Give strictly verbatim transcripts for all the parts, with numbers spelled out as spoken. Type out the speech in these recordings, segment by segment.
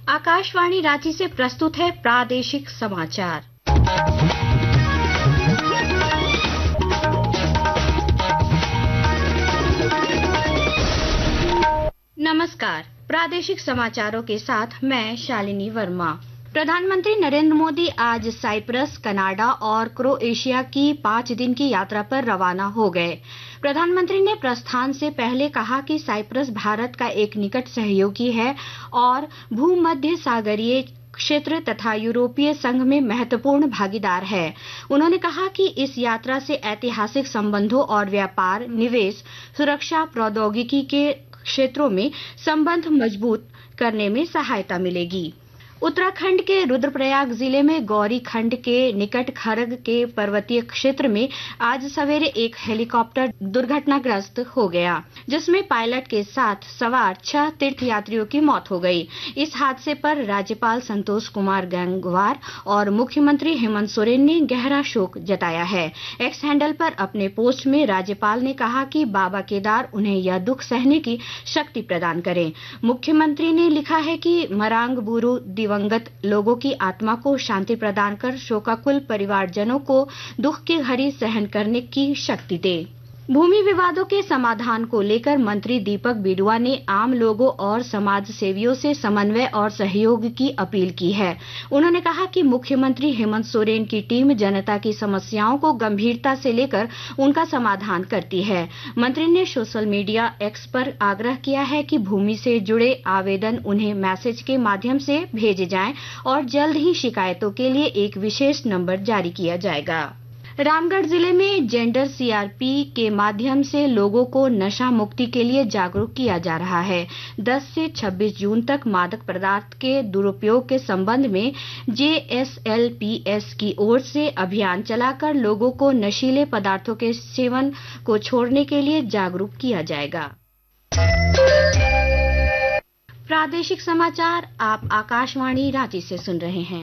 आकाशवाणी रांची से प्रस्तुत है प्रादेशिक समाचार। नमस्कार, प्रादेशिक समाचारों के साथ मैं शालिनी वर्मा। प्रधानमंत्री नरेंद्र मोदी आज साइप्रस, कनाडा और क्रोएशिया की पांच दिन की यात्रा पर रवाना हो गए। प्रधानमंत्री ने प्रस्थान से पहले कहा कि साइप्रस भारत का एक निकट सहयोगी है और भूमध्य सागरीय क्षेत्र तथा यूरोपीय संघ में महत्वपूर्ण भागीदार है। उन्होंने कहा कि इस यात्रा से ऐतिहासिक संबंधों और व्यापार, निवेश, सुरक्षा, प्रौद्योगिकी के क्षेत्रों में संबंध मजबूत करने में सहायता मिलेगी। उत्तराखंड के रुद्रप्रयाग जिले में गौरी खंड के निकट खरग के पर्वतीय क्षेत्र में आज सवेरे एक हेलीकॉप्टर दुर्घटनाग्रस्त हो गया, जिसमें पायलट के साथ सवार छह तीर्थयात्रियों की मौत हो गई। इस हादसे पर राज्यपाल संतोष कुमार गंगवार और मुख्यमंत्री हेमंत सोरेन ने गहरा शोक जताया है। एक्स हैंडल पर अपने पोस्ट में राज्यपाल ने कहा कि बाबा केदार उन्हें यह दुख सहने की शक्ति प्रदान करें। मुख्यमंत्री ने लिखा है कि मरांग बुरु दिवंगत लोगों की आत्मा को शांति प्रदान कर शोकाकुल परिवारजनों को दुख की घड़ी सहन करने की शक्ति दे। भूमि विवादों के समाधान को लेकर मंत्री दीपक बिरुआ ने आम लोगों और समाज सेवियों से समन्वय और सहयोग की अपील की है। उन्होंने कहा कि मुख्यमंत्री हेमंत सोरेन की टीम जनता की समस्याओं को गंभीरता से लेकर उनका समाधान करती है। मंत्री ने सोशल मीडिया एक्स पर आग्रह किया है कि भूमि से जुड़े आवेदन उन्हें मैसेज के माध्यम से भेजे जाएं और जल्द ही शिकायतों के लिए एक विशेष नंबर जारी किया जाएगा। रामगढ़ जिले में जेंडर सीआरपी के माध्यम से लोगों को नशा मुक्ति के लिए जागरूक किया जा रहा है। दस से छब्बीस जून तक मादक पदार्थ के दुरुपयोग के संबंध में जेएसएलपीएस की ओर से अभियान चलाकर लोगों को नशीले पदार्थों के सेवन को छोड़ने के लिए जागरूक किया जाएगा। प्रादेशिक समाचार आप आकाशवाणी रांची से सुन रहे हैं।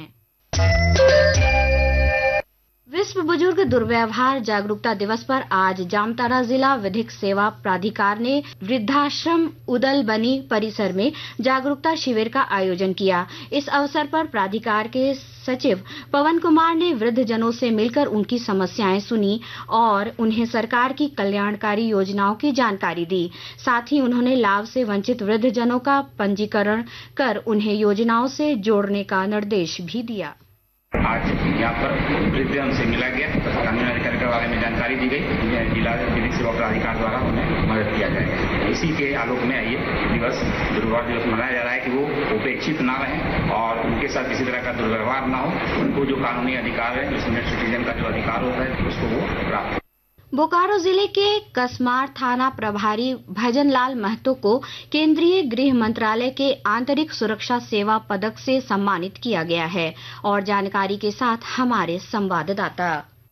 विश्व बुजुर्ग दुर्व्यवहार जागरूकता दिवस पर आज जामताड़ा जिला विधिक सेवा प्राधिकार ने वृद्धाश्रम उदलबनी परिसर में जागरूकता शिविर का आयोजन किया। इस अवसर पर प्राधिकार के सचिव पवन कुमार ने वृद्धजनों से मिलकर उनकी समस्याएं सुनी और उन्हें सरकार की कल्याणकारी योजनाओं की जानकारी दी। साथ ही उन्होंने लाभ से वंचित वृद्धजनों का पंजीकरण कर उन्हें योजनाओं से जोड़ने का निर्देश भी दिया। आज यहाँ पर वृद्धजन से मिला गया, कानूनी अधिकारी के बारे में जानकारी दी गई। जिला विधिक सेवा प्राधिकार द्वारा उन्हें मदद किया जाएगा। इसी के आलोक में ये दिवस दुर्व्यवहार दिवस मनाया जा रहा है कि वो उपेक्षित ना रहें और उनके साथ किसी तरह का दुर्व्यवहार ना हो। उनको जो कानूनी अधिकार है, जो सीनियर सिटीजन का जो अधिकार होता है, उसको वो प्राप्त। बोकारो जिले के कसमार थाना प्रभारी भजनलाल महतो को केंद्रीय गृह मंत्रालय के आंतरिक सुरक्षा सेवा पदक से सम्मानित किया गया है। और जानकारी के साथ हमारे संवाददाता।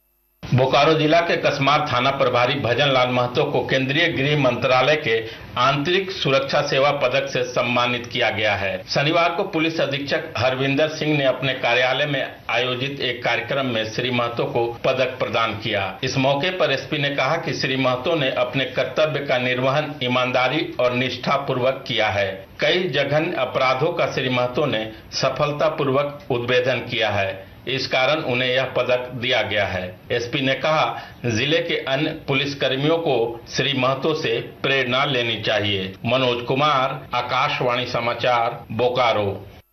बोकारो जिला के कसमार थाना प्रभारी भजनलाल महतो को केंद्रीय गृह मंत्रालय के आंतरिक सुरक्षा सेवा पदक से सम्मानित किया गया है। शनिवार को पुलिस अधीक्षक हरविंदर सिंह ने अपने कार्यालय में आयोजित एक कार्यक्रम में श्री महतो को पदक प्रदान किया। इस मौके पर एसपी ने कहा कि श्री महतो ने अपने कर्तव्य का निर्वहन ईमानदारी और निष्ठा पूर्वक किया है। कई जघन्य अपराधों का श्री महतो ने सफलता पूर्वक उद्भेदन किया है। इस कारण उन्हें यह पदक दिया गया है। एसपी ने कहा, जिले के अन्य पुलिसकर्मियों को श्री महतो से प्रेरणा लेनी चाहिए। मनोज कुमार, आकाशवाणी समाचार, बोकारो।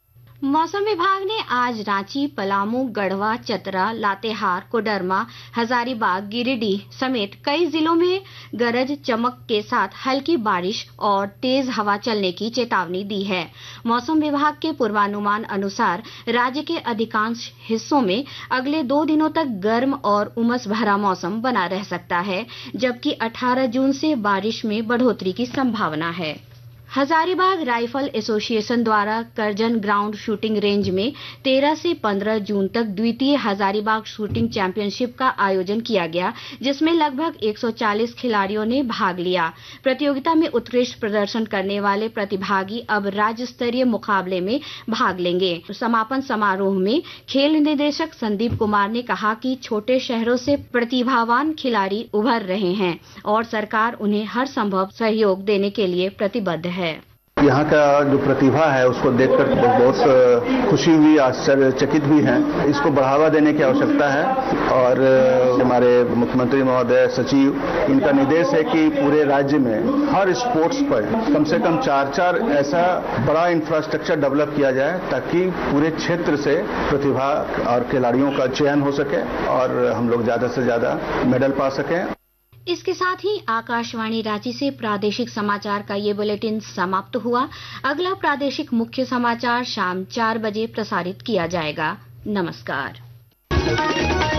मौसम विभाग ने आज रांची, पलामू, गढ़वा, चतरा, लातेहार, कोडरमा, हजारीबाग, गिरिडीह समेत कई जिलों में गरज चमक के साथ हल्की बारिश और तेज हवा चलने की चेतावनी दी है। मौसम विभाग के पूर्वानुमान अनुसार राज्य के अधिकांश हिस्सों में अगले दो दिनों तक गर्म और उमस भरा मौसम बना रह सकता है, जबकि अठारह जून से बारिश में बढ़ोतरी की संभावना है। हजारीबाग राइफल एसोसिएशन द्वारा करजन ग्राउंड शूटिंग रेंज में तेरह से पंद्रह जून तक द्वितीय हजारीबाग शूटिंग चैंपियनशिप का आयोजन किया गया, जिसमें लगभग एक सौ चालीस खिलाड़ियों ने भाग लिया। प्रतियोगिता में उत्कृष्ट प्रदर्शन करने वाले प्रतिभागी अब राज्य स्तरीय मुकाबले में भाग लेंगे। समापन समारोह में खेल निदेशक संदीप कुमार ने कहा कि छोटे शहरों से प्रतिभावान खिलाड़ी उभर रहे हैं और सरकार उन्हें हर संभव सहयोग देने के लिए प्रतिबद्ध है। यहाँ का जो प्रतिभा है उसको देखकर बहुत खुशी हुई, आश्चर्यचकित भी हैं। इसको बढ़ावा देने की आवश्यकता है और हमारे मुख्यमंत्री महोदय, सचिव, इनका निर्देश है कि पूरे राज्य में हर स्पोर्ट्स पर कम से कम चार चार ऐसा बड़ा इंफ्रास्ट्रक्चर डेवलप किया जाए ताकि पूरे क्षेत्र से प्रतिभा और खिलाड़ियों का चयन हो सके और हम लोग ज्यादा से ज्यादा मेडल पा सकें। इसके साथ ही आकाशवाणी रांची से प्रादेशिक समाचार का ये बुलेटिन समाप्त हुआ। अगला प्रादेशिक मुख्य समाचार शाम चार बजे प्रसारित किया जाएगा। नमस्कार।